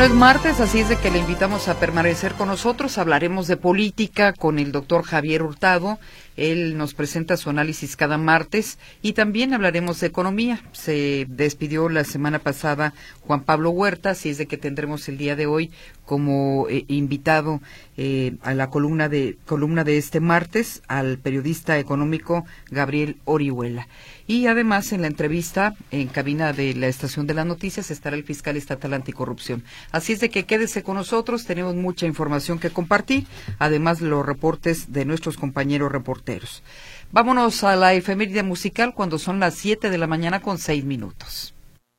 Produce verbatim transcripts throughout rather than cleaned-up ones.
Bueno, es martes, así es de que le invitamos a permanecer con nosotros. Hablaremos de política con el doctor Javier Hurtado. Él nos presenta su análisis cada martes y también hablaremos de economía. Se despidió la semana pasada Juan Pablo Huerta, así es de que tendremos el día de hoy como eh, invitado eh, a la columna de columna de este martes al periodista económico Gabriel Orihuela. Y además en la entrevista en cabina de la Estación de las Noticias estará el fiscal estatal anticorrupción. Así es de que quédese con nosotros, tenemos mucha información que compartir, además los reportes de nuestros compañeros reporteros. Vámonos a la efeméride musical cuando son las siete de la mañana con seis minutos.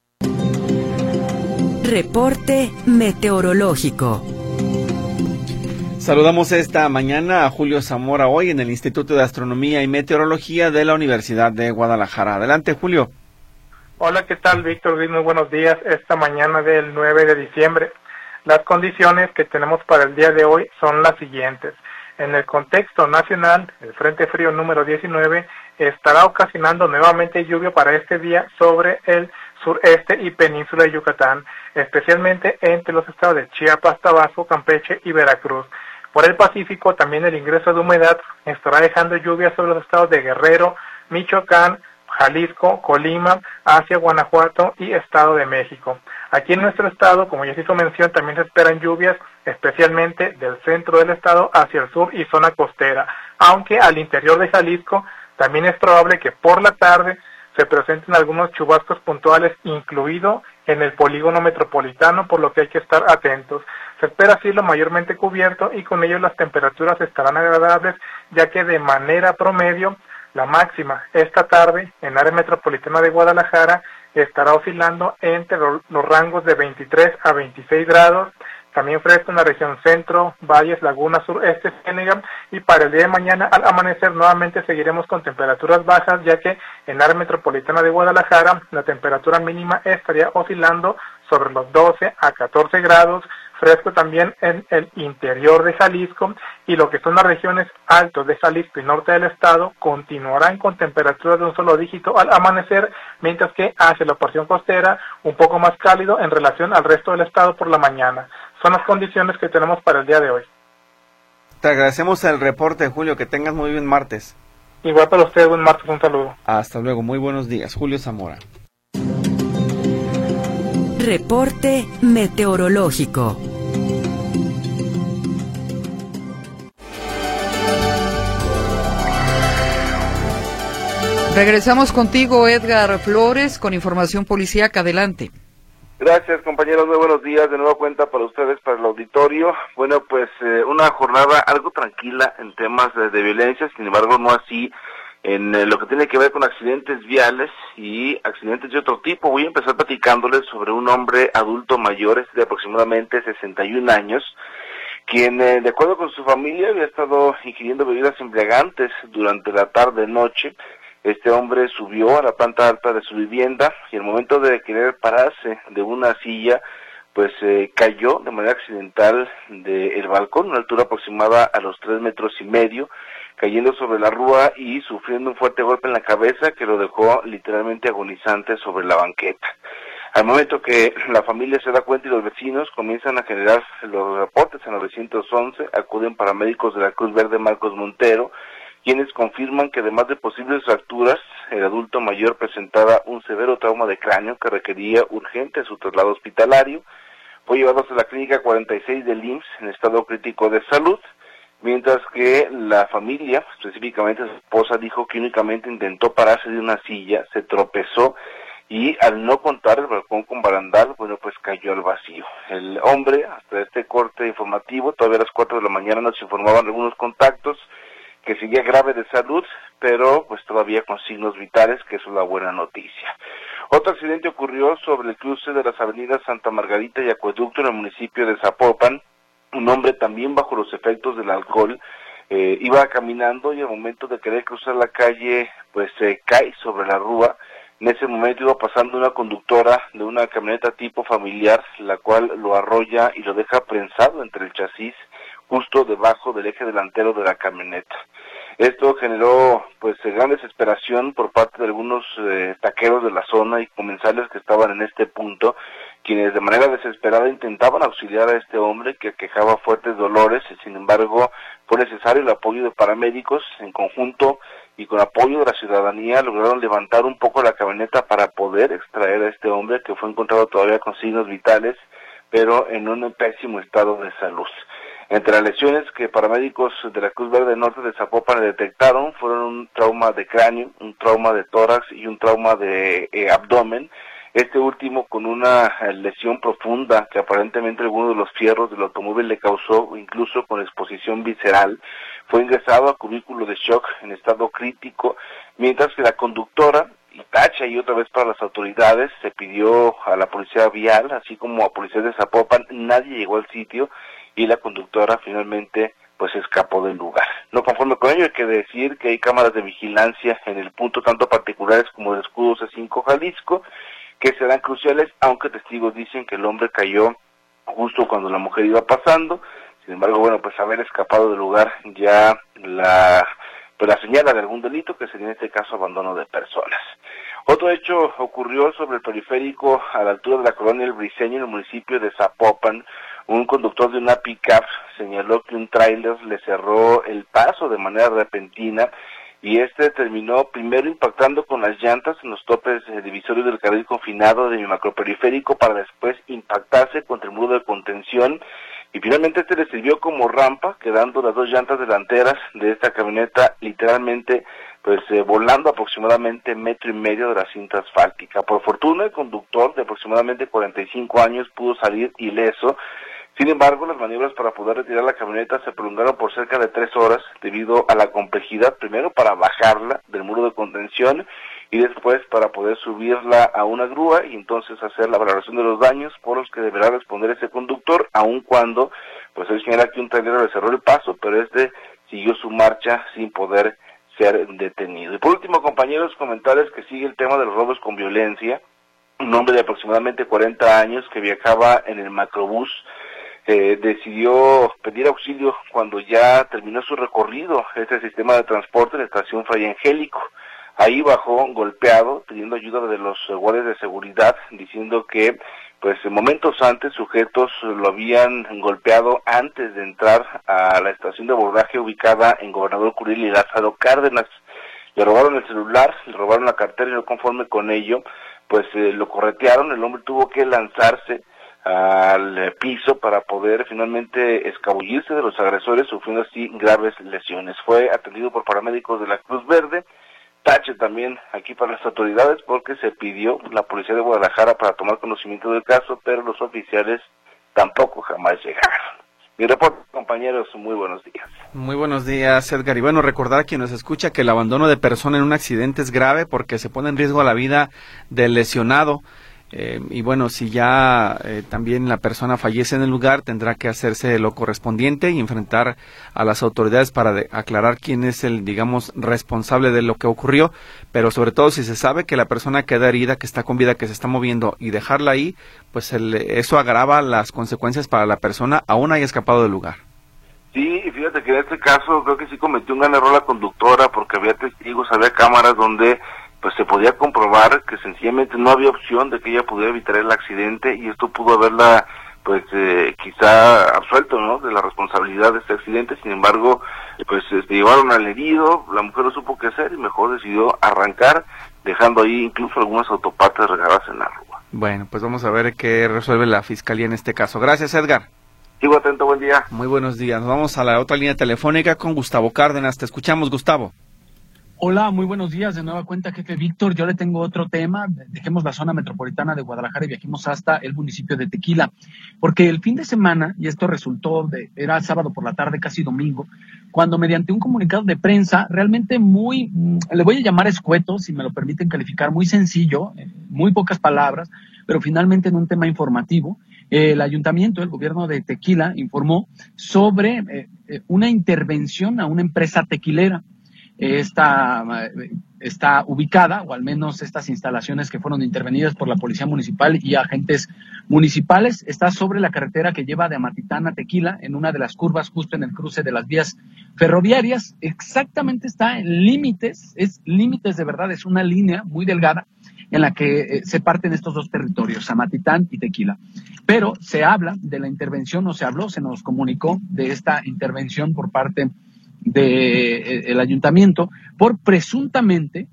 Reporte meteorológico. Saludamos esta mañana a Julio Zamora hoy en el Instituto de Astronomía y Meteorología de la Universidad de Guadalajara. Adelante, Julio. Hola, ¿qué tal, Víctor? Muy buenos días. Esta mañana del nueve de diciembre, las condiciones que tenemos para el día de hoy son las siguientes. En el contexto nacional, el Frente Frío número diecinueve estará ocasionando nuevamente lluvia para este día sobre el sureste y península de Yucatán, especialmente entre los estados de Chiapas, Tabasco, Campeche y Veracruz. Por el Pacífico, también el ingreso de humedad estará dejando lluvia sobre los estados de Guerrero, Michoacán, Jalisco, Colima, hacia Guanajuato y Estado de México. Aquí en nuestro estado, como ya se hizo mención, también se esperan lluvias, especialmente del centro del estado hacia el sur y zona costera, aunque al interior de Jalisco también es probable que por la tarde se presenten algunos chubascos puntuales, incluido en el polígono metropolitano, por lo que hay que estar atentos. Se espera cielo mayormente cubierto y con ello las temperaturas estarán agradables, ya que de manera promedio la máxima esta tarde en área metropolitana de Guadalajara estará oscilando entre los rangos de veintitrés a veintiséis grados, también fresco en la región centro, valles, laguna, sureste, Ciénega, y para el día de mañana al amanecer nuevamente seguiremos con temperaturas bajas, ya que en área metropolitana de Guadalajara la temperatura mínima estaría oscilando sobre los doce a catorce grados, fresco también en el interior de Jalisco, y lo que son las regiones altos de Jalisco y norte del estado continuarán con temperaturas de un solo dígito al amanecer, mientras que hacia la porción costera un poco más cálido en relación al resto del estado por la mañana. Son las condiciones que tenemos para el día de hoy. Te agradecemos el reporte, Julio, que tengas muy buen martes. Igual para ustedes, buen martes, un saludo. Hasta luego, muy buenos días. Julio Zamora. Reporte meteorológico. Regresamos contigo, Edgar Flores, con información policíaca. Adelante. Gracias, compañeros, muy buenos días, de nueva cuenta para ustedes, para el auditorio. Bueno, pues eh, una jornada algo tranquila en temas de, de violencia, sin embargo no así en eh, lo que tiene que ver con accidentes viales y accidentes de otro tipo. Voy a empezar platicándoles sobre un hombre adulto mayor, de aproximadamente sesenta y un años, quien eh, de acuerdo con su familia había estado ingiriendo bebidas embriagantes durante la tarde-noche. Este hombre subió a la planta alta de su vivienda y al momento de querer pararse de una silla, pues eh, cayó de manera accidental del balcón, una altura aproximada a los tres metros y medio, cayendo sobre la rúa y sufriendo un fuerte golpe en la cabeza que lo dejó literalmente agonizante sobre la banqueta. Al momento que la familia se da cuenta y los vecinos comienzan a generar los reportes en novecientos once, acuden paramédicos de la Cruz Verde Marcos Montero, quienes confirman que además de posibles fracturas, el adulto mayor presentaba un severo trauma de cráneo que requería urgente su traslado hospitalario. Fue llevado a la clínica cuarenta y seis del I M S S en estado crítico de salud, mientras que la familia, específicamente su esposa, dijo que únicamente intentó pararse de una silla, se tropezó y al no contar el balcón con barandal, bueno, pues cayó al vacío. El hombre, hasta este corte informativo, todavía a las cuatro de la mañana nos informaban algunos contactos, que seguía grave de salud, pero pues todavía con signos vitales, que es una buena noticia. Otro accidente ocurrió sobre el cruce de las avenidas Santa Margarita y Acueducto en el municipio de Zapopan. Un hombre también bajo los efectos del alcohol eh, iba caminando y al momento de querer cruzar la calle, pues se eh, cae sobre la rúa. En ese momento iba pasando una conductora de una camioneta tipo familiar, la cual lo arrolla y lo deja prensado entre el chasis, justo debajo del eje delantero de la camioneta. Esto generó pues gran desesperación por parte de algunos eh, taqueros de la zona y comensales que estaban en este punto, quienes de manera desesperada intentaban auxiliar a este hombre que quejaba fuertes dolores. Sin embargo, fue necesario el apoyo de paramédicos. En conjunto y con apoyo de la ciudadanía lograron levantar un poco la camioneta para poder extraer a este hombre, que fue encontrado todavía con signos vitales, pero en un pésimo estado de salud. Entre las lesiones que paramédicos de la Cruz Verde Norte de Zapopan detectaron fueron un trauma de cráneo, un trauma de tórax y un trauma de eh, abdomen, este último con una eh, lesión profunda que aparentemente alguno de los fierros del automóvil le causó, incluso con exposición visceral. Fue ingresado a cubículo de shock en estado crítico, mientras que la conductora, y tacha y otra vez para las autoridades, se pidió a la policía vial, así como a policías de Zapopan. Nadie llegó al sitio y la conductora finalmente pues escapó del lugar. No conforme con ello, hay que decir que hay cámaras de vigilancia en el punto, tanto particulares como de Escudo C cinco Jalisco, que serán cruciales, aunque testigos dicen que el hombre cayó justo cuando la mujer iba pasando. Sin embargo, bueno, pues haber escapado del lugar ya la, pues la señala de algún delito, que sería en este caso abandono de personas. Otro hecho ocurrió sobre el periférico a la altura de la colonia El Briceño, en el municipio de Zapopan. Un conductor de una pick-up señaló que un tráiler le cerró el paso de manera repentina y este terminó primero impactando con las llantas en los topes divisorios del carril confinado de mi macroperiférico para después impactarse contra el muro de contención, y finalmente este le sirvió como rampa, quedando las dos llantas delanteras de esta camioneta literalmente pues eh, volando aproximadamente metro y medio de la cinta asfáltica. Por fortuna, el conductor de aproximadamente cuarenta y cinco años pudo salir ileso. Sin embargo, las maniobras para poder retirar la camioneta se prolongaron por cerca de tres horas debido a la complejidad, primero para bajarla del muro de contención y después para poder subirla a una grúa y entonces hacer la valoración de los daños por los que deberá responder ese conductor, aun cuando pues él señala que un trailero le cerró el paso, pero este siguió su marcha sin poder ser detenido. Y por último, compañeros, comentarles que sigue el tema de los robos con violencia. Un hombre de aproximadamente cuarenta años que viajaba en el macrobús Eh, decidió pedir auxilio cuando ya terminó su recorrido este sistema de transporte en la estación Fray Angélico. Ahí bajó golpeado, pidiendo ayuda de los guardias de seguridad, diciendo que pues momentos antes sujetos lo habían golpeado antes de entrar a la estación de abordaje ubicada en Gobernador Curiel y Lázaro Cárdenas. Le robaron el celular, le robaron la cartera y no conforme con ello, pues eh, lo corretearon. El hombre tuvo que lanzarse al piso para poder finalmente escabullirse de los agresores, sufriendo así graves lesiones. Fue atendido por paramédicos de la Cruz Verde. Tache también aquí para las autoridades porque se pidió la policía de Guadalajara para tomar conocimiento del caso, pero los oficiales tampoco jamás llegaron. Mi reporte, compañeros, muy buenos días. Muy buenos días, Edgar. Y bueno, recordar a quien nos escucha que el abandono de persona en un accidente es grave porque se pone en riesgo la vida del lesionado. Eh, y bueno, si ya eh, también la persona fallece en el lugar, tendrá que hacerse lo correspondiente y enfrentar a las autoridades para de, aclarar quién es el, digamos, responsable de lo que ocurrió, pero sobre todo si se sabe que la persona queda herida, que está con vida, que se está moviendo y dejarla ahí, pues el, eso agrava las consecuencias para la persona, aún haya escapado del lugar. Sí, y fíjate que en este caso creo que sí cometió un gran error la conductora porque había testigos, había cámaras donde pues se podía comprobar que sencillamente no había opción de que ella pudiera evitar el accidente y esto pudo haberla pues eh, quizá absuelto, ¿no?, de la responsabilidad de este accidente. Sin embargo, pues este, llevaron al herido, la mujer no supo qué hacer y mejor decidió arrancar, dejando ahí incluso algunas autopartes regadas en la rúa. Bueno, pues vamos a ver qué resuelve la fiscalía en este caso. Gracias, Edgar. Sigo atento, buen día. Muy buenos días. Nos vamos a la otra línea telefónica con Gustavo Cárdenas. Te escuchamos, Gustavo. Hola, muy buenos días. De nueva cuenta, jefe Víctor. Yo le tengo otro tema. Dejemos la zona metropolitana de Guadalajara y viajemos hasta el municipio de Tequila. Porque el fin de semana, y esto resultó, de era sábado por la tarde, casi domingo, cuando mediante un comunicado de prensa realmente muy, le voy a llamar escueto, si me lo permiten calificar, muy sencillo, muy pocas palabras, pero finalmente en un tema informativo, el ayuntamiento, el gobierno de Tequila, informó sobre eh, una intervención a una empresa tequilera. Está, está ubicada, o al menos estas instalaciones que fueron intervenidas por la Policía Municipal y agentes municipales, está sobre la carretera que lleva de Amatitán a Tequila, en una de las curvas justo en el cruce de las vías ferroviarias. Exactamente está en límites, es límites de verdad, es una línea muy delgada en la que eh, se parten estos dos territorios, Amatitán y Tequila. Pero se habla de la intervención, o se habló, se nos comunicó de esta intervención por parte del ayuntamiento por presuntamente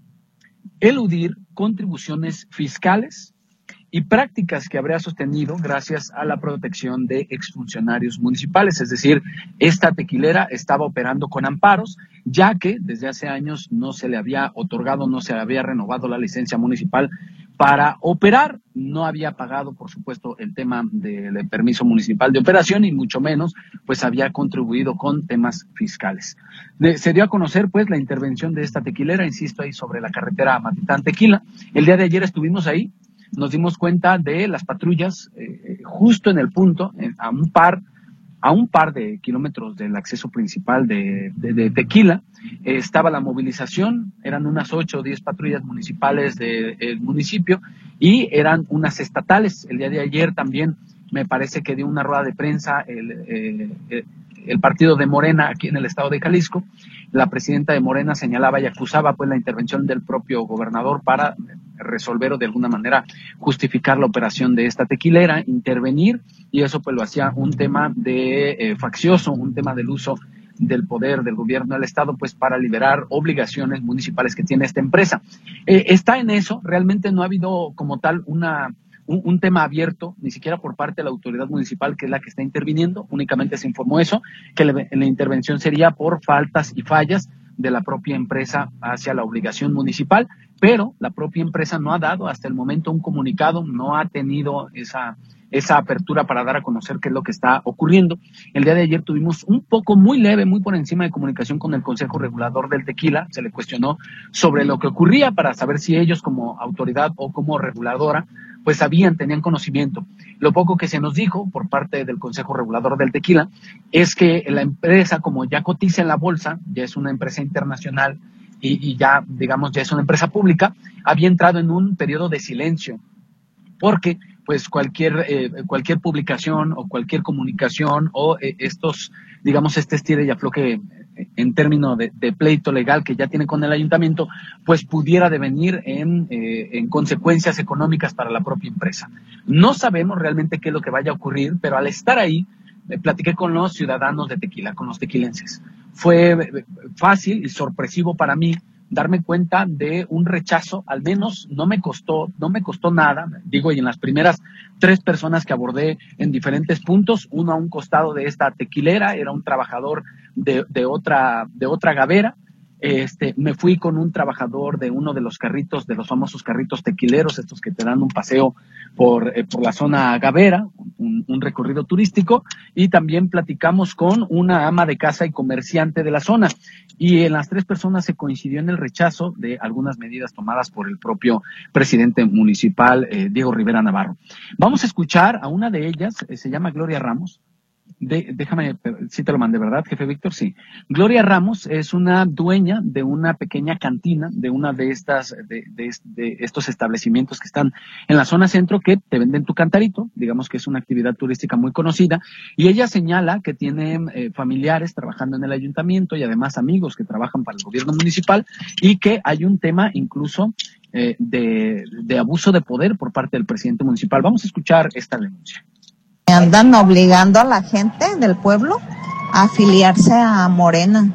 eludir contribuciones fiscales y prácticas que habría sostenido gracias a la protección de exfuncionarios municipales. Es decir, esta tequilera estaba operando con amparos, ya que desde hace años no se le había otorgado, no se le había renovado la licencia municipal para operar. No había pagado, por supuesto, el tema del permiso municipal de operación y mucho menos, pues había contribuido con temas fiscales. De, se dio a conocer, pues, la intervención de esta tequilera, insisto, ahí sobre la carretera Amatitán-Tequila. El día de ayer estuvimos ahí, nos dimos cuenta de las patrullas eh, justo en el punto, eh, a un par a un par de kilómetros del acceso principal de, de, de Tequila. Eh, estaba la movilización, eran unas ocho o diez patrullas municipales del de, municipio y eran unas estatales. El día de ayer también me parece que dio una rueda de prensa el, eh, el partido de Morena aquí en el estado de Jalisco. La presidenta de Morena señalaba y acusaba pues la intervención del propio gobernador para resolver o de alguna manera justificar la operación de esta tequilera, intervenir, y eso pues lo hacía un tema de eh, faccioso, un tema del uso del poder del gobierno del estado pues para liberar obligaciones municipales que tiene esta empresa. Eh, está en eso, realmente no ha habido como tal una Un, un tema abierto, ni siquiera por parte de la autoridad municipal, que es la que está interviniendo. Únicamente se informó eso, que la, la intervención sería por faltas y fallas de la propia empresa hacia la obligación municipal, pero la propia empresa no ha dado hasta el momento un comunicado, no ha tenido esa, esa apertura para dar a conocer qué es lo que está ocurriendo. El día de ayer tuvimos un poco muy leve, muy por encima de comunicación con el Consejo Regulador del Tequila. Se le cuestionó sobre lo que ocurría para saber si ellos como autoridad o como reguladora pues sabían, tenían conocimiento. Lo poco que se nos dijo por parte del Consejo Regulador del Tequila es que la empresa, como ya cotiza en la bolsa, ya es una empresa internacional y, y ya, digamos, ya es una empresa pública, había entrado en un periodo de silencio, porque pues cualquier eh, cualquier publicación o cualquier comunicación o eh, estos, digamos, este estire y afloje en términos de, de pleito legal que ya tiene con el ayuntamiento, pues pudiera devenir en, eh, en consecuencias económicas para la propia empresa. No sabemos realmente qué es lo que vaya a ocurrir, pero al estar ahí, eh, platiqué con los ciudadanos de Tequila, con los tequilenses. Fue eh, fácil y sorpresivo para mí darme cuenta de un rechazo, al menos no me costó, no me costó nada, digo, y en las primeras tres personas que abordé en diferentes puntos, uno a un costado de esta tequilera, era un trabajador de, de otra, de otra gavera. Este, me fui con un trabajador de uno de los carritos, de los famosos carritos tequileros, estos que te dan un paseo por, eh, por la zona gavera, un, un recorrido turístico, y también platicamos con una ama de casa y comerciante de la zona. Y en las tres personas se coincidió en el rechazo de algunas medidas tomadas por el propio presidente municipal, eh, Diego Rivera Navarro. Vamos a escuchar a una de ellas, eh, se llama Gloria Ramos. De, déjame, sí te lo mandé, ¿verdad, jefe Víctor? Sí. Gloria Ramos es una dueña de una pequeña cantina, de una de estas, de, de, de estos establecimientos que están en la zona centro que te venden tu cantarito, digamos que es una actividad turística muy conocida, y ella señala que tiene eh, familiares trabajando en el ayuntamiento y además amigos que trabajan para el gobierno municipal y que hay un tema incluso eh, de, de abuso de poder por parte del presidente municipal. Vamos a escuchar esta denuncia. Andan obligando a la gente del pueblo a afiliarse a Morena.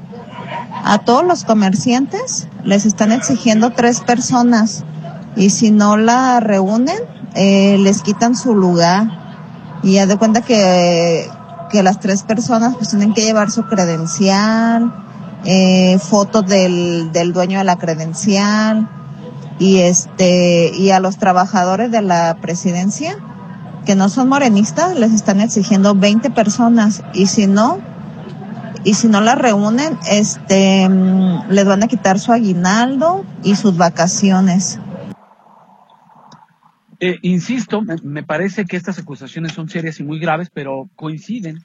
A todos los comerciantes les están exigiendo tres personas y si no la reúnen, eh, les quitan su lugar. Y ya de cuenta que, que las tres personas pues tienen que llevar su credencial, eh, fotos del, del dueño de la credencial y este y a los trabajadores de la presidencia que no son morenistas, les están exigiendo veinte personas y si no, y si no las reúnen, este, les van a quitar su aguinaldo y sus vacaciones. Eh, insisto, me, me parece que estas acusaciones son serias y muy graves, pero coinciden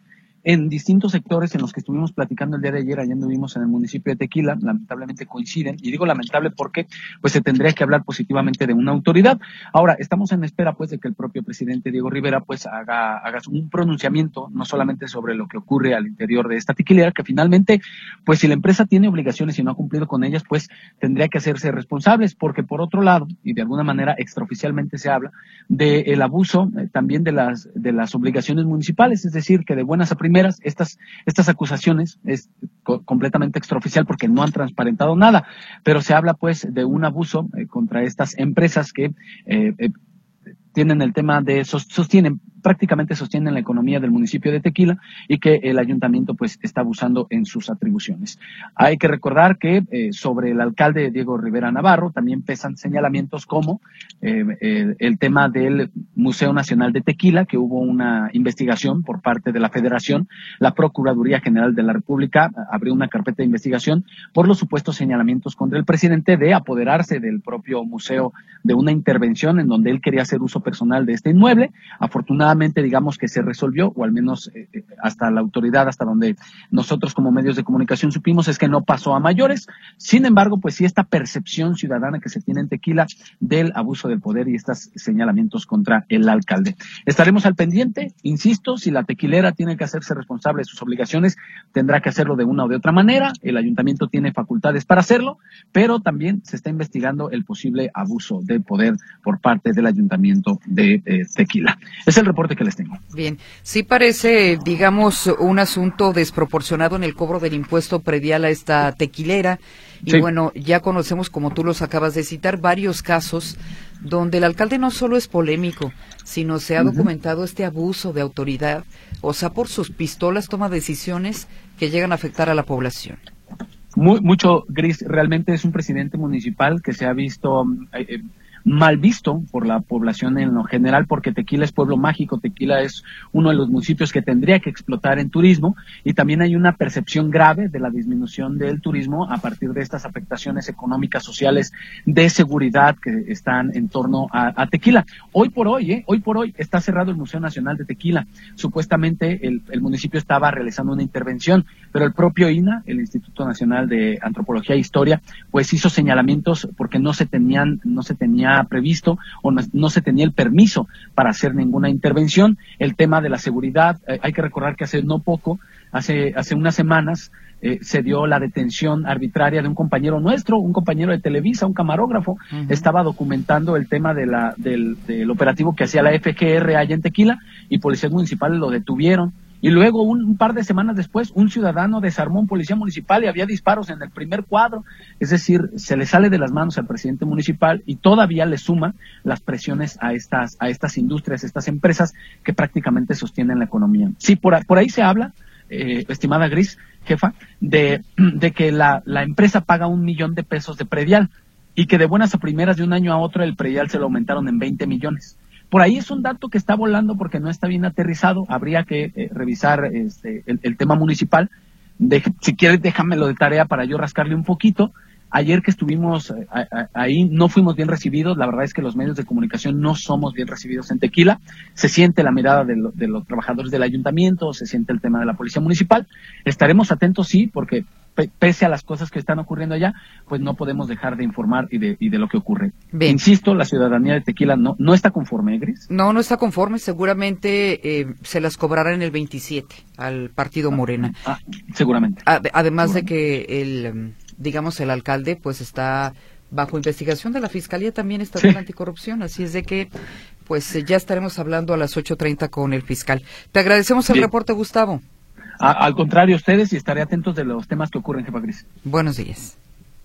en distintos sectores en los que estuvimos platicando el día de ayer, allá anduvimos en el municipio de Tequila, lamentablemente coinciden, y digo lamentable porque pues se tendría que hablar positivamente de una autoridad. Ahora, estamos en espera pues de que el propio presidente Diego Rivera pues haga, haga un pronunciamiento, no solamente sobre lo que ocurre al interior de esta tequilera, que finalmente, pues si la empresa tiene obligaciones y no ha cumplido con ellas, pues tendría que hacerse responsables, porque por otro lado, y de alguna manera extraoficialmente se habla del abuso eh, también de las, de las obligaciones municipales, es decir, que de buenas a primeras estas, estas acusaciones es co- completamente extraoficial porque no han transparentado nada, pero se habla pues de un abuso eh, contra estas empresas que eh, eh, tienen el tema de, sostienen, prácticamente sostienen la economía del municipio de Tequila y que el ayuntamiento pues está abusando en sus atribuciones. Hay que recordar que eh, sobre el alcalde Diego Rivera Navarro también pesan señalamientos como eh, el, el tema del Museo Nacional de Tequila, que hubo una investigación por parte de la Federación. La Procuraduría General de la República abrió una carpeta de investigación por los supuestos señalamientos contra el presidente de apoderarse del propio museo de una intervención en donde él quería hacer uso personal de este inmueble. Afortunadamente, digamos que se resolvió, o al menos eh, hasta la autoridad, hasta donde nosotros como medios de comunicación supimos, es que no pasó a mayores. Sin embargo, pues sí, esta percepción ciudadana que se tiene en Tequila del abuso del poder y estos señalamientos contra el alcalde. Estaremos al pendiente, insisto, si la tequilera tiene que hacerse responsable de sus obligaciones, tendrá que hacerlo de una o de otra manera. El ayuntamiento tiene facultades para hacerlo, pero también se está investigando el posible abuso de poder por parte del ayuntamiento de eh, Tequila. Es el reporte que les tengo. Bien, sí parece, digamos, un asunto desproporcionado en el cobro del impuesto predial a esta tequilera. Y sí, bueno, ya conocemos, como tú los acabas de citar, varios casos donde el alcalde no solo es polémico, sino se ha uh-huh. documentado este abuso de autoridad, o sea, por sus pistolas toma decisiones que llegan a afectar a la población. Muy, mucho, Gris, realmente es un presidente municipal que se ha visto eh, mal visto por la población en lo general, porque Tequila es pueblo mágico, Tequila es uno de los municipios que tendría que explotar en turismo, y también hay una percepción grave de la disminución del turismo a partir de estas afectaciones económicas, sociales, de seguridad que están en torno a, a Tequila. Hoy por hoy, eh, hoy por hoy está cerrado el Museo Nacional de Tequila. Supuestamente el, el municipio estaba realizando una intervención, pero el propio I N A, el Instituto Nacional de Antropología e Historia, pues hizo señalamientos porque no se tenían, no se tenía previsto o no, no se tenía el permiso para hacer ninguna intervención. El tema de la seguridad, eh, hay que recordar que hace no poco, hace, hace unas semanas, eh, se dio la detención arbitraria de un compañero nuestro, un compañero de Televisa, un camarógrafo. Uh-huh. Estaba documentando el tema de la, del, del operativo que hacía la F G R allá en Tequila, y policías municipales lo detuvieron. Y luego, un, un par de semanas después, un ciudadano desarmó a un policía municipal y había disparos en el primer cuadro. Es decir, se le sale de las manos al presidente municipal y todavía le suma las presiones a estas, a estas industrias, a estas empresas que prácticamente sostienen la economía. Sí, por, por ahí se habla, eh, estimada Gris, jefa, de, de que la, la empresa paga un millón de pesos de predial y que de buenas a primeras, de un año a otro, el predial se lo aumentaron en veinte millones. Por ahí es un dato que está volando porque no está bien aterrizado. Habría que eh, revisar este, el, el tema municipal. De, si quieres, déjamelo de tarea para yo rascarle un poquito. Ayer que estuvimos eh, a, a, ahí no fuimos bien recibidos. La verdad es que los medios de comunicación no somos bien recibidos en Tequila. Se siente la mirada de, lo, de los trabajadores del ayuntamiento, se siente el tema de la policía municipal. Estaremos atentos, sí, porque pese a las cosas que están ocurriendo allá, pues no podemos dejar de informar y de, y de lo que ocurre. Bien. Insisto, la ciudadanía de Tequila no, no está conforme, ¿eh, Gris? No, no está conforme. Seguramente eh, se las cobrará en el veintisiete al partido Morena. Ah, seguramente. Ad, además seguramente. de que el, digamos, el alcalde pues está bajo investigación de la Fiscalía también Estatal sí. Anticorrupción, así es de que pues ya estaremos hablando a las ocho treinta con el fiscal. Te agradecemos el Bien. reporte, Gustavo. A, al contrario, ustedes, y estaré atentos de los temas que ocurren, jefa Gris. Buenos días.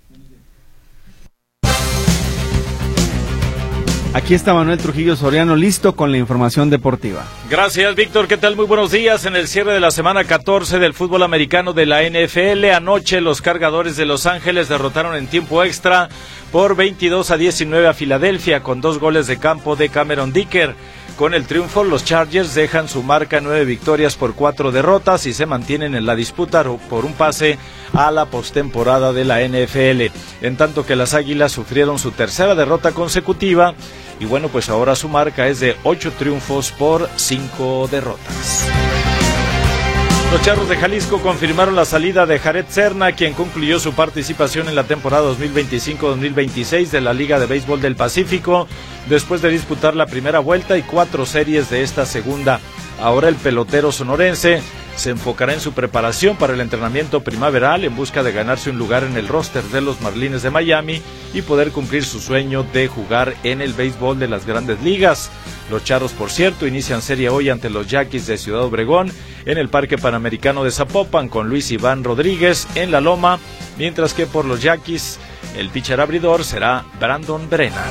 Aquí está Manuel Trujillo Soriano, listo con la información deportiva. Gracias, Víctor. ¿Qué tal? Muy buenos días. En el cierre de la semana catorce del fútbol americano de la N F L, anoche los Cargadores de Los Ángeles derrotaron en tiempo extra por veintidós a diecinueve a Filadelfia con dos goles de campo de Cameron Dicker. Con el triunfo, los Chargers dejan su marca nueve victorias por cuatro derrotas y se mantienen en la disputa por un pase a la postemporada de la N F L. En tanto que las Águilas sufrieron su tercera derrota consecutiva y bueno, pues ahora su marca es de ocho triunfos por cinco derrotas. Los Charros de Jalisco confirmaron la salida de Jared Serna, quien concluyó su participación en la temporada dos mil veinticinco dos mil veintiséis de la Liga de Béisbol del Pacífico, después de disputar la primera vuelta y cuatro series de esta segunda. Ahora el pelotero sonorense se enfocará en su preparación para el entrenamiento primaveral en busca de ganarse un lugar en el roster de los Marlins de Miami y poder cumplir su sueño de jugar en el béisbol de las Grandes Ligas. Los Charros, por cierto, inician serie hoy ante los Yaquis de Ciudad Obregón en el Parque Panamericano de Zapopan con Luis Iván Rodríguez en la loma, mientras que por los Yaquis el pitcher abridor será Brandon Brennan.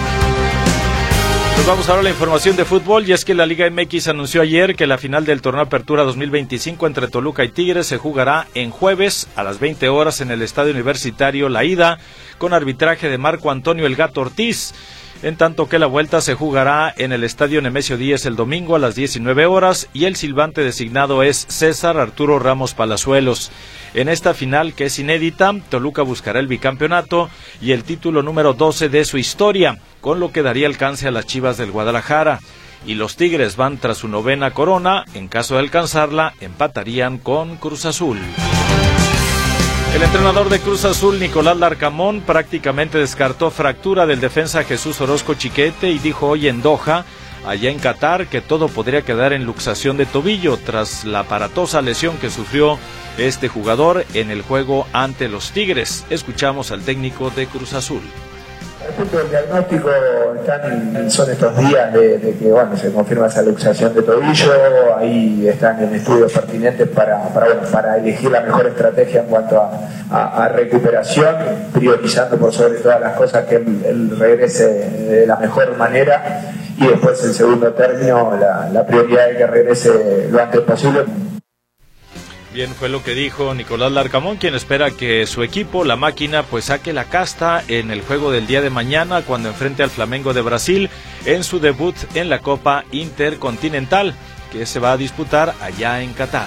Nos vamos ahora a la información de fútbol, y es que la Liga M X anunció ayer que la final del Torneo Apertura dos mil veinticinco entre Toluca y Tigres se jugará en jueves a las veinte horas en el Estadio Universitario La Ida, con arbitraje de Marco Antonio El Gato Ortiz, en tanto que la vuelta se jugará en el Estadio Nemesio Díez el domingo a las diecinueve horas, y el silbante designado es César Arturo Ramos Palazuelos. En esta final, que es inédita, Toluca buscará el bicampeonato y el título número doce de su historia, con lo que daría alcance a las Chivas del Guadalajara. Y los Tigres van tras su novena corona. En caso de alcanzarla, empatarían con Cruz Azul. El entrenador de Cruz Azul, Nicolás Larcamón, prácticamente descartó fractura del defensa Jesús Orozco Chiquete y dijo hoy en Doha, allá en Qatar, que todo podría quedar en luxación de tobillo tras la aparatosa lesión que sufrió este jugador en el juego ante los Tigres. Escuchamos al técnico de Cruz Azul. Respecto del diagnóstico, están, son estos días de, de que bueno, se confirma esa luxación de tobillo, ahí están en estudios pertinentes para, para, bueno, para elegir la mejor estrategia en cuanto a, a, a recuperación, priorizando por sobre todas las cosas que él, él regrese de la mejor manera, y después en segundo término la, la prioridad de que regrese lo antes posible. Bien, fue lo que dijo Nicolás Larcamón, quien espera que su equipo, la máquina, pues saque la casta en el juego del día de mañana cuando enfrente al Flamengo de Brasil en su debut en la Copa Intercontinental, que se va a disputar allá en Qatar.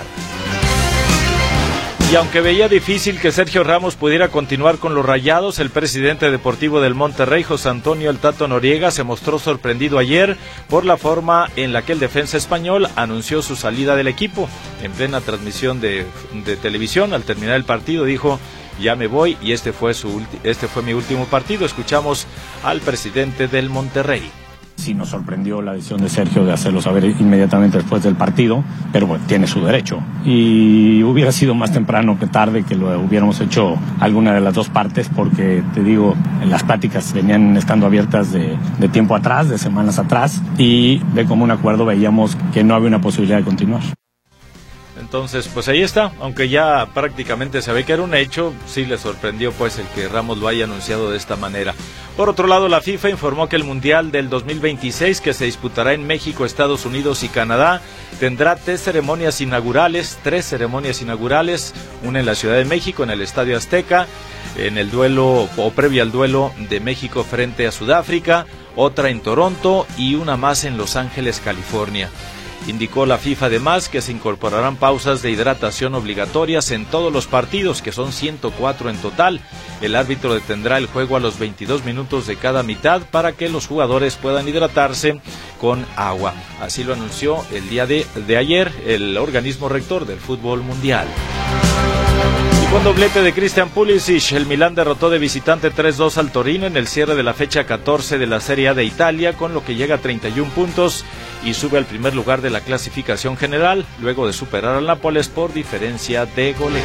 Y aunque veía difícil que Sergio Ramos pudiera continuar con los Rayados, el presidente deportivo del Monterrey, José Antonio El Tato Noriega, se mostró sorprendido ayer por la forma en la que el defensa español anunció su salida del equipo. En plena transmisión de, de televisión, al terminar el partido, dijo: ya me voy y este fue, su, este fue mi último partido. Escuchamos al presidente del Monterrey. Sí, nos sorprendió la decisión de Sergio de hacerlo saber inmediatamente después del partido, pero bueno, tiene su derecho. Y hubiera sido más temprano que tarde que lo hubiéramos hecho alguna de las dos partes, porque te digo, las pláticas venían estando abiertas de, de tiempo atrás, de semanas atrás, y de común acuerdo veíamos que no había una posibilidad de continuar. Entonces, pues ahí está, aunque ya prácticamente se ve que era un hecho, sí le sorprendió pues el que Ramos lo haya anunciado de esta manera. Por otro lado, la FIFA informó que el Mundial del dos mil veintiséis, que se disputará en México, Estados Unidos y Canadá, tendrá tres ceremonias inaugurales, tres ceremonias inaugurales, una en la Ciudad de México, en el Estadio Azteca, en el duelo o previo al duelo de México frente a Sudáfrica, otra en Toronto y una más en Los Ángeles, California. Indicó la FIFA además que se incorporarán pausas de hidratación obligatorias en todos los partidos, que son ciento cuatro en total. El árbitro detendrá el juego a los veintidós minutos de cada mitad para que los jugadores puedan hidratarse con agua. Así lo anunció el día de, de ayer el organismo rector del fútbol mundial. Y con doblete de Christian Pulisic, el Milán derrotó de visitante tres dos al Torino en el cierre de la fecha catorce de la Serie A de Italia, con lo que llega a treinta y un puntos y sube al primer lugar de la clasificación general, luego de superar al Nápoles por diferencia de goleo.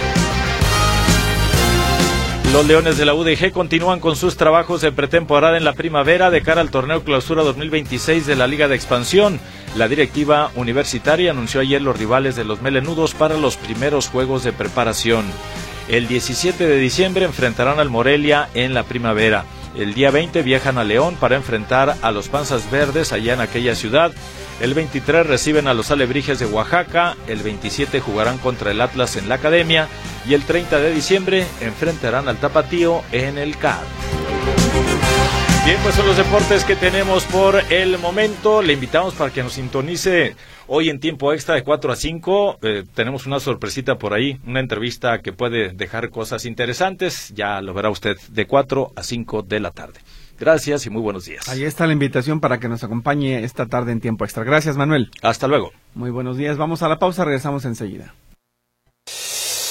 Los Leones de la U D G continúan con sus trabajos de pretemporada en la primavera de cara al torneo Clausura dos mil veintiséis de la Liga de Expansión. La directiva universitaria anunció ayer los rivales de los melenudos para los primeros juegos de preparación. El diecisiete de diciembre enfrentarán al Morelia en la primavera. El día veinte viajan a León para enfrentar a los Panzas Verdes allá en aquella ciudad. El veintitrés reciben a los Alebrijes de Oaxaca, el veintisiete jugarán contra el Atlas en la Academia y el treinta de diciembre enfrentarán al Tapatío en el C A D. Bien, pues son los deportes que tenemos por el momento. Le invitamos para que nos sintonice hoy en tiempo extra de cuatro a cinco. Eh, tenemos una sorpresita por ahí, una entrevista que puede dejar cosas interesantes. Ya lo verá usted de cuatro a cinco de la tarde. Gracias y muy buenos días. Ahí está la invitación para que nos acompañe esta tarde en tiempo extra. Gracias, Manuel. Hasta luego. Muy buenos días. Vamos a la pausa, regresamos enseguida.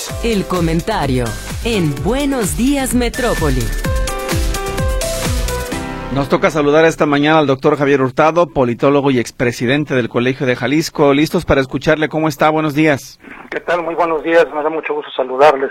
El comentario en Buenos Días Metrópoli. Nos toca saludar esta mañana al doctor Javier Hurtado, politólogo y expresidente del Colegio de Jalisco. ¿Listos para escucharle? ¿Cómo está? Buenos días. ¿Qué tal? Muy buenos días. Me da mucho gusto saludarles.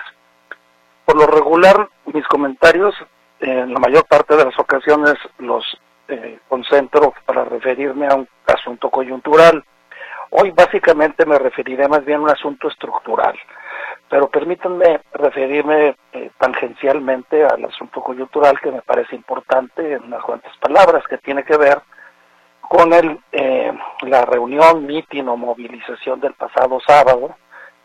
Por lo regular, mis comentarios, eh, en la mayor parte de las ocasiones, los eh, concentro para referirme a un asunto coyuntural. Hoy básicamente me referiré más bien a un asunto estructural, pero permítanme referirme eh, tangencialmente al asunto coyuntural que me parece importante en unas cuantas palabras, que tiene que ver con el eh, la reunión, mitin o movilización del pasado sábado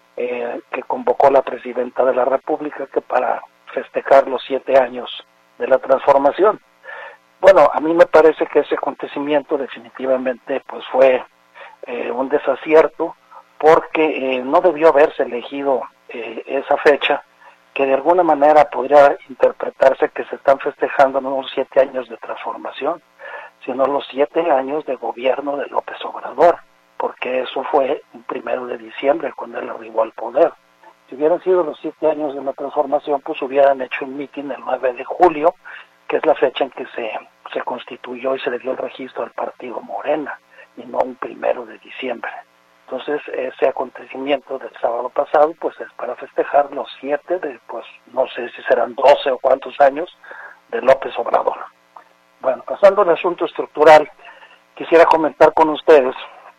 eh, que convocó la Presidenta de la República que para festejar los siete años de la transformación. Bueno, a mí me parece que ese acontecimiento definitivamente pues fue Eh, un desacierto porque eh, no debió haberse elegido eh, esa fecha, que de alguna manera podría interpretarse que se están festejando no los siete años de transformación, sino los siete años de gobierno de López Obrador, porque eso fue el primero de diciembre cuando él arribó al poder. Si hubieran sido los siete años de la transformación, pues hubieran hecho un mitin el nueve de julio, que es la fecha en que se, se constituyó y se le dio el registro al partido Morena, y no un primero de diciembre. Entonces, ese acontecimiento del sábado pasado, pues es para festejar los siete de, pues, no sé si serán doce o cuántos años, de López Obrador. Bueno, pasando al asunto estructural, quisiera comentar con ustedes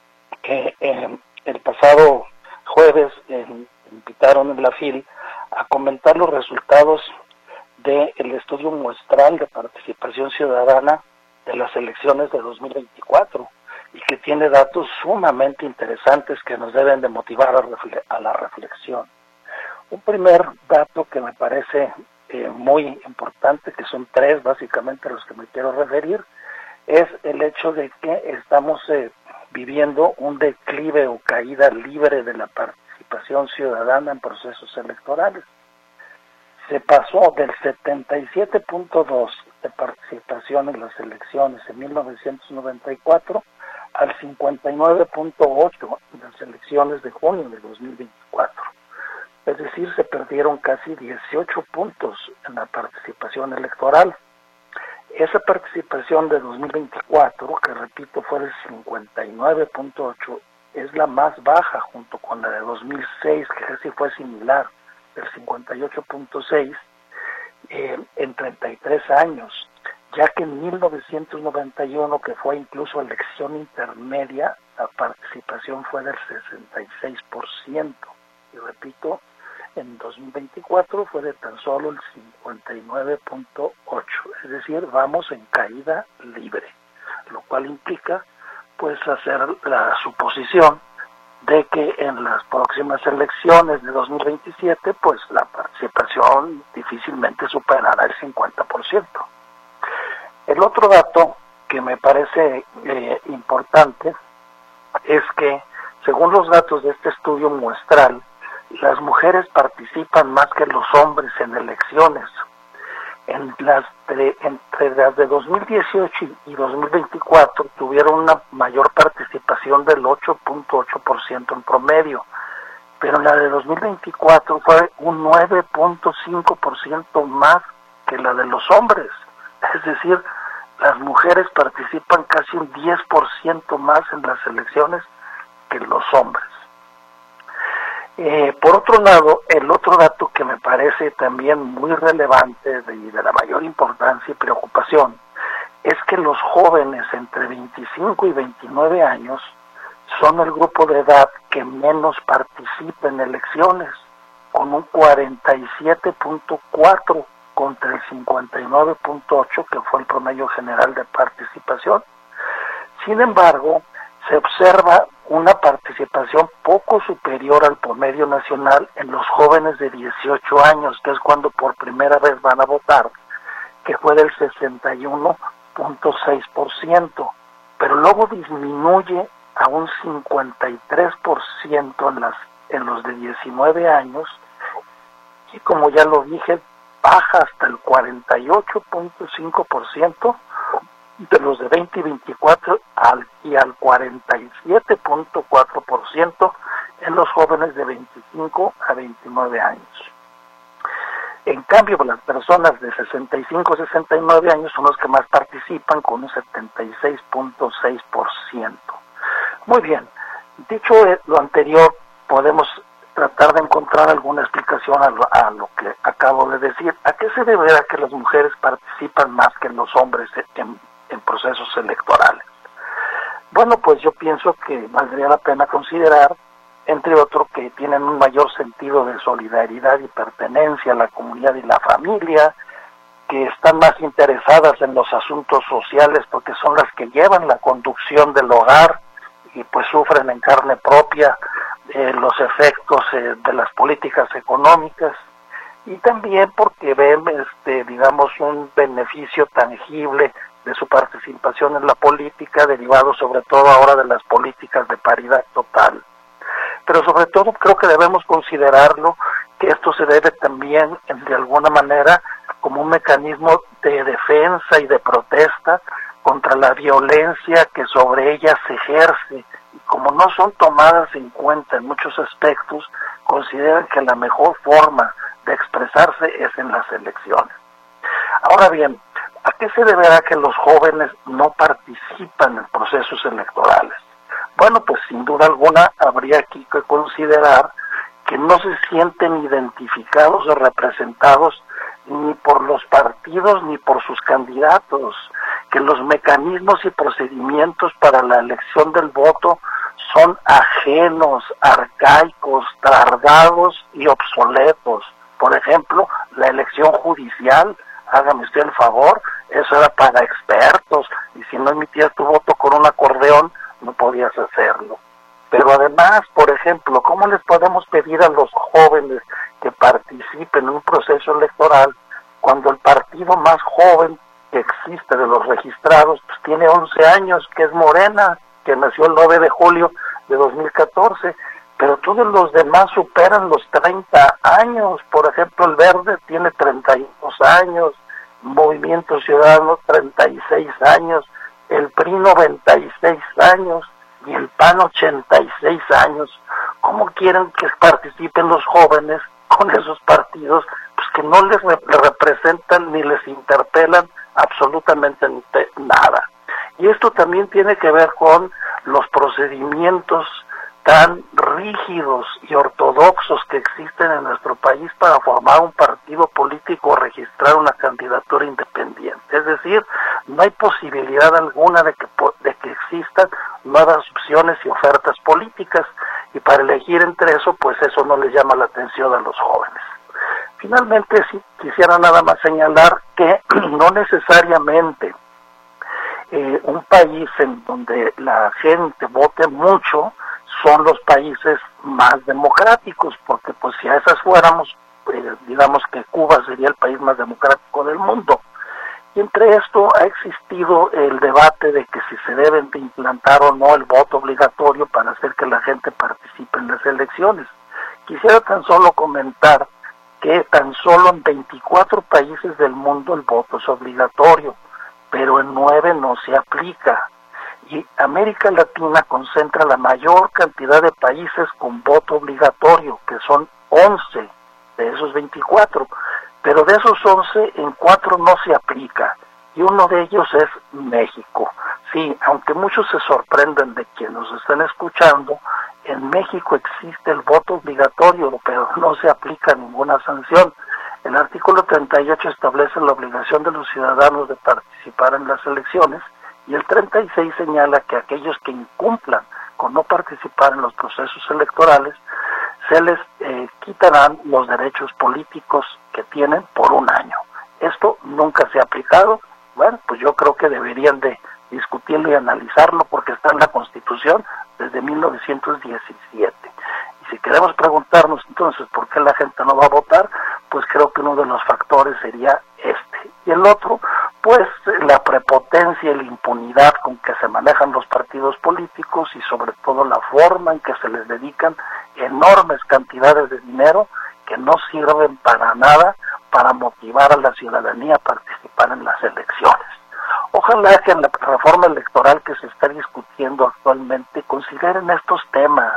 que eh, el pasado jueves eh, invitaron en la F I L a comentar los resultados del estudio muestral de participación ciudadana de las elecciones de dos mil veinticuatro, y que tiene datos sumamente interesantes que nos deben de motivar a, refle- a la reflexión. Un primer dato que me parece eh, muy importante, que son tres básicamente los que me quiero referir, es el hecho de que estamos eh, viviendo un declive o caída libre de la participación ciudadana en procesos electorales. Se pasó del setenta y siete punto dos de participación en las elecciones en mil novecientos noventa y cuatro al cincuenta y nueve punto ocho en las elecciones de junio de dos mil veinticuatro. Es decir, se perdieron casi dieciocho puntos en la participación electoral. Esa participación de dos mil veinticuatro, que repito fue del cincuenta y nueve punto ocho, es la más baja junto con la de dos mil seis, que casi fue similar, del cincuenta y ocho punto seis, eh, en treinta y tres años, ya que en mil novecientos noventa y uno, que fue incluso elección intermedia, la participación fue del sesenta y seis por ciento. Y repito, en dos mil veinticuatro fue de tan solo el cincuenta y nueve punto ocho. Es decir, vamos en caída libre, lo cual implica pues hacer la suposición de que en las próximas elecciones de dos mil veintisiete pues la participación difícilmente superará el cincuenta por ciento. El otro dato que me parece eh, importante es que, según los datos de este estudio muestral, las mujeres participan más que los hombres en elecciones. En las de, entre las de dos mil dieciocho y dos mil veinticuatro tuvieron una mayor participación del ocho punto ocho por ciento en promedio, pero en la de dos mil veinticuatro fue un nueve punto cinco por ciento más que la de los hombres. Es decir, las mujeres participan casi un diez por ciento más en las elecciones que los hombres. Eh, por otro lado, el otro dato que me parece también muy relevante y de, de la mayor importancia y preocupación es que los jóvenes entre veinticinco y veintinueve años son el grupo de edad que menos participa en elecciones, con un cuarenta y siete punto cuatro contra el cincuenta y nueve punto ocho que fue el promedio general de participación. Sin embargo, se observa una participación poco superior al promedio nacional en los jóvenes de dieciocho años, que es cuando por primera vez van a votar, que fue del sesenta y uno punto seis por ciento, pero luego disminuye a un cincuenta y tres por ciento en, las, en los de diecinueve años, y como ya lo dije, baja hasta el cuarenta y ocho punto cinco por ciento de los de veinte y veinticuatro al, y al cuarenta y siete punto cuatro por ciento en los jóvenes de veinticinco a veintinueve años. En cambio, las personas de sesenta y cinco a sesenta y nueve años son los que más participan, con un setenta y seis punto seis por ciento. Muy bien, dicho lo anterior, podemos tratar de encontrar alguna explicación a lo, a lo que acabo de decir. ¿A qué se deberá que las mujeres participan más que los hombres en, en procesos electorales? Bueno, pues yo pienso que valdría la pena considerar, entre otros, que tienen un mayor sentido de solidaridad y pertenencia a la comunidad y la familia, que están más interesadas en los asuntos sociales porque son las que llevan la conducción del hogar y pues sufren en carne propia eh, los efectos eh, de las políticas económicas, y también porque ven, este, digamos, un beneficio tangible de su participación en la política, derivado sobre todo ahora de las políticas de paridad total. Pero sobre todo creo que debemos considerarlo, que esto se debe también, de alguna manera, como un mecanismo de defensa y de protesta contra la violencia que sobre ellas se ejerce, y como no son tomadas en cuenta en muchos aspectos, consideran que la mejor forma de expresarse es en las elecciones. Ahora bien, ¿a qué se deberá que los jóvenes no participan en procesos electorales? Bueno, pues sin duda alguna habría aquí que considerar que no se sienten identificados o representados ni por los partidos ni por sus candidatos, que los mecanismos y procedimientos para la elección del voto son ajenos, arcaicos, tardados y obsoletos. Por ejemplo, la elección judicial, hágame usted el favor, eso era para expertos, y si no emitías tu voto con un acordeón, no podías hacerlo. Pero además, por ejemplo, ¿cómo les podemos pedir a los jóvenes que participen en un proceso electoral cuando el partido más joven que existe de los registrados pues tiene once años, que es Morena, que nació el nueve de julio de dos mil catorce, pero todos los demás superan los treinta años? Por ejemplo, el Verde tiene treinta y dos años, Movimiento Ciudadano treinta y seis años, el P R I noventa y seis años y el P A N ochenta y seis años. ¿Cómo quieren que participen los jóvenes con esos partidos pues que no les rep- representan ni les interpelan absolutamente nada? Y esto también tiene que ver con los procedimientos tan rígidos y ortodoxos que existen en nuestro país para formar un partido político o registrar una candidatura independiente. Es decir, no hay posibilidad alguna de que, de que existan nuevas opciones y ofertas políticas, y para elegir entre eso, pues eso no les llama la atención a los jóvenes. Finalmente, sí quisiera nada más señalar que no necesariamente eh, un país en donde la gente vote mucho son los países más democráticos, porque pues si a esas fuéramos, eh, digamos que Cuba sería el país más democrático del mundo. Y entre esto ha existido el debate de que si se deben de implantar o no el voto obligatorio para hacer que la gente participe en las elecciones. Quisiera tan solo comentar que tan solo en veinticuatro países del mundo el voto es obligatorio, pero en nueve no se aplica. Y América Latina concentra la mayor cantidad de países con voto obligatorio, que son once de esos veinticuatro, pero de esos once, en cuatro no se aplica, y uno de ellos es México. Sí, aunque muchos se sorprenden de quienes nos están escuchando, en México existe el voto obligatorio, pero no se aplica ninguna sanción. El artículo treinta y ocho establece la obligación de los ciudadanos de participar en las elecciones, y el treinta y seis señala que aquellos que incumplan con no participar en los procesos electorales se les eh, quitarán los derechos políticos que tienen por un año. Esto nunca se ha aplicado. Bueno, pues yo creo que deberían de discutirlo y analizarlo, porque está en la Constitución desde mil novecientos diecisiete. Y si queremos preguntarnos entonces por qué la gente no va a votar, pues creo que uno de los factores sería este. Y el otro, pues la prepotencia y la impunidad con que se manejan los partidos políticos, y sobre todo la forma en que se les dedican enormes cantidades de dinero que no sirven para nada para motivar a la ciudadanía a participar en las elecciones. Ojalá que en la reforma electoral que se está discutiendo actualmente consideren estos temas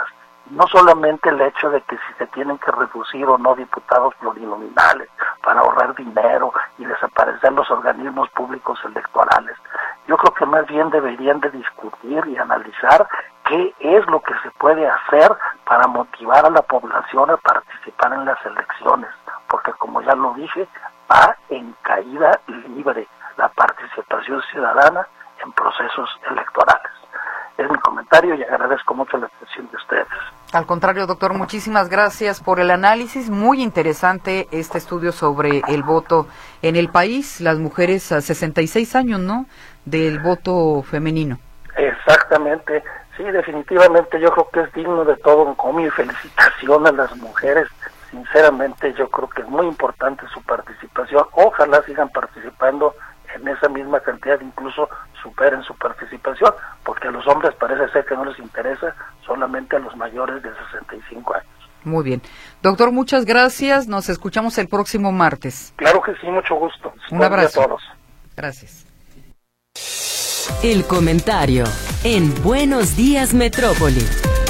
no solamente el hecho de que si se tienen que reducir o no diputados plurinominales para ahorrar dinero y desaparecer los organismos públicos electorales. Yo creo que más bien deberían de discutir y analizar qué es lo que se puede hacer para motivar a la población a participar en las elecciones, porque como ya lo dije, va en caída libre la participación ciudadana en procesos electorales. Es mi comentario y agradezco mucho la atención de ustedes. Al contrario, doctor, muchísimas gracias por el análisis. Muy interesante este estudio sobre el voto en el país. Las mujeres a sesenta y seis años, ¿no?, del voto femenino. Exactamente. Sí, definitivamente yo creo que es digno de todo un encomio y felicitación a las mujeres. Sinceramente yo creo que es muy importante su participación. Ojalá sigan participando en esa misma cantidad, incluso superen su participación, porque a los hombres parece ser que no les interesa, solamente a los mayores de sesenta y cinco años. Muy bien. Doctor, muchas gracias. Nos escuchamos el próximo martes. Claro que sí, mucho gusto. Un abrazo. A todos. Gracias. El comentario en Buenos Días Metrópoli.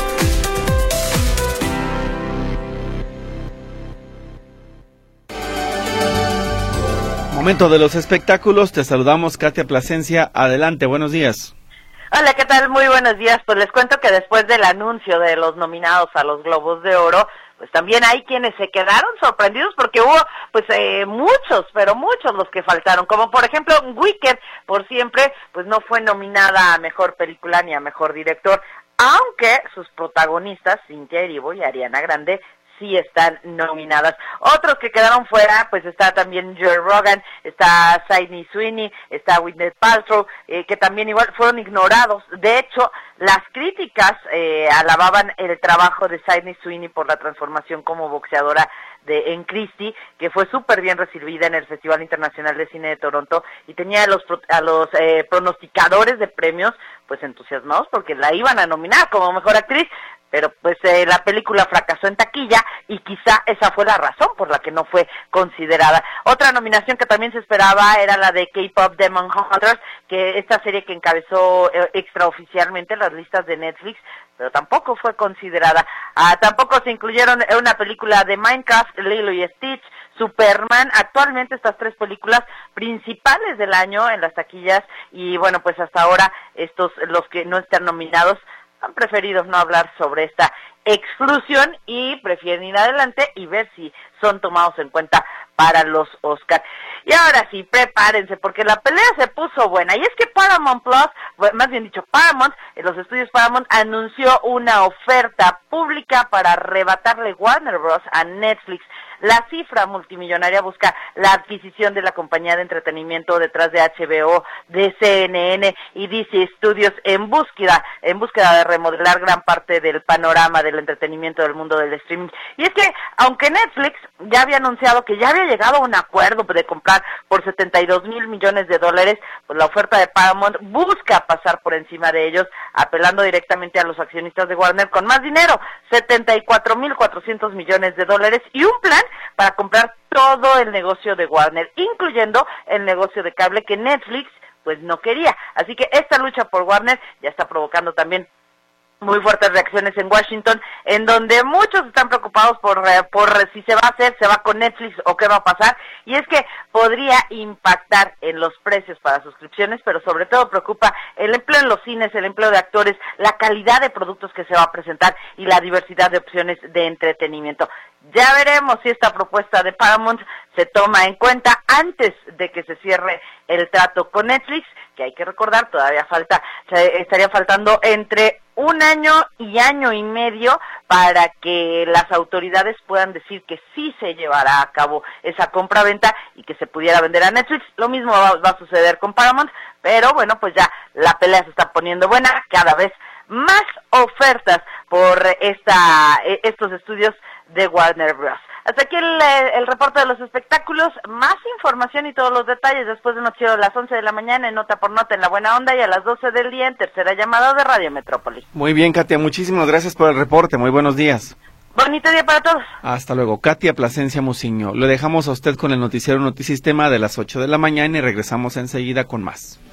Momento de los espectáculos, te saludamos Katia Plasencia, adelante, buenos días. Hola, ¿qué tal? Muy buenos días. Pues les cuento que después del anuncio de los nominados a los Globos de Oro, pues también hay quienes se quedaron sorprendidos porque hubo pues eh, muchos, pero muchos los que faltaron, como por ejemplo Wicked, por siempre, pues no fue nominada a Mejor Película ni a Mejor Director, aunque sus protagonistas, Cynthia Erivo y Ariana Grande, sí están nominadas. Otros que quedaron fuera, pues está también Joe Rogan, está Sydney Sweeney, está Gwyneth Paltrow, eh, que también igual fueron ignorados. De hecho, las críticas eh, alababan el trabajo de Sydney Sweeney por la transformación como boxeadora de en Christie, que fue súper bien recibida en el Festival Internacional de Cine de Toronto, y tenía a los a los eh, pronosticadores de premios pues entusiasmados porque la iban a nominar como mejor actriz, pero pues eh, la película fracasó en taquilla y quizá esa fue la razón por la que no fue considerada. Otra nominación que también se esperaba era la de K-Pop Demon Hunters, que esta serie que encabezó eh, extraoficialmente las listas de Netflix, pero tampoco fue considerada. Ah, tampoco se incluyeron en una película de Minecraft, Lilo y Stitch, Superman, actualmente estas tres películas principales del año en las taquillas, y bueno, pues hasta ahora estos, los que no están nominados, han preferido no hablar sobre esta exclusión y prefieren ir adelante y ver si son tomados en cuenta para los Oscar. Y ahora sí, prepárense, porque la pelea se puso buena, y es que Paramount Plus, más bien dicho Paramount, en los estudios Paramount, anunció una oferta pública para arrebatarle Warner Bros. A Netflix. La cifra multimillonaria busca la adquisición de la compañía de entretenimiento detrás de H B O, de C N N y D C Studios en búsqueda, en búsqueda de remodelar gran parte del panorama del entretenimiento del mundo del streaming. Y es que, aunque Netflix ya había anunciado que ya había llegado a un acuerdo de comprar por setenta y dos mil millones de dólares, pues la oferta de Paramount busca pasar por encima de ellos, apelando directamente a los accionistas de Warner con más dinero, setenta y cuatro mil cuatrocientos millones de dólares y un plan para comprar todo el negocio de Warner, incluyendo el negocio de cable que Netflix pues no quería. Así que esta lucha por Warner ya está provocando también muy fuertes reacciones en Washington, en donde muchos están preocupados por, eh, por si se va a hacer, se va con Netflix o qué va a pasar, y es que podría impactar en los precios para suscripciones, pero sobre todo preocupa el empleo en los cines, el empleo de actores, la calidad de productos que se va a presentar y la diversidad de opciones de entretenimiento. Ya veremos si esta propuesta de Paramount se toma en cuenta antes de que se cierre el trato con Netflix, que hay que recordar, todavía falta, estaría faltando entre un año y año y medio para que las autoridades puedan decir que sí se llevará a cabo esa compra-venta y que se pudiera vender a Netflix. Lo mismo va, va a suceder con Paramount, pero bueno, pues ya la pelea se está poniendo buena, cada vez más ofertas por esta estos estudios de Warner Bros. Hasta aquí el, el reporte de los espectáculos. Más información y todos los detalles después de noticiero a las once de la mañana en Nota por Nota en La Buena Onda y a las doce del día en Tercera Llamada de Radio Metrópoli. Muy bien, Katia, muchísimas gracias por el reporte. Muy buenos días. Bonito día para todos. Hasta luego. Katia Plasencia Muciño. Lo dejamos a usted con el noticiero Notisistema de las ocho de la mañana y regresamos enseguida con más.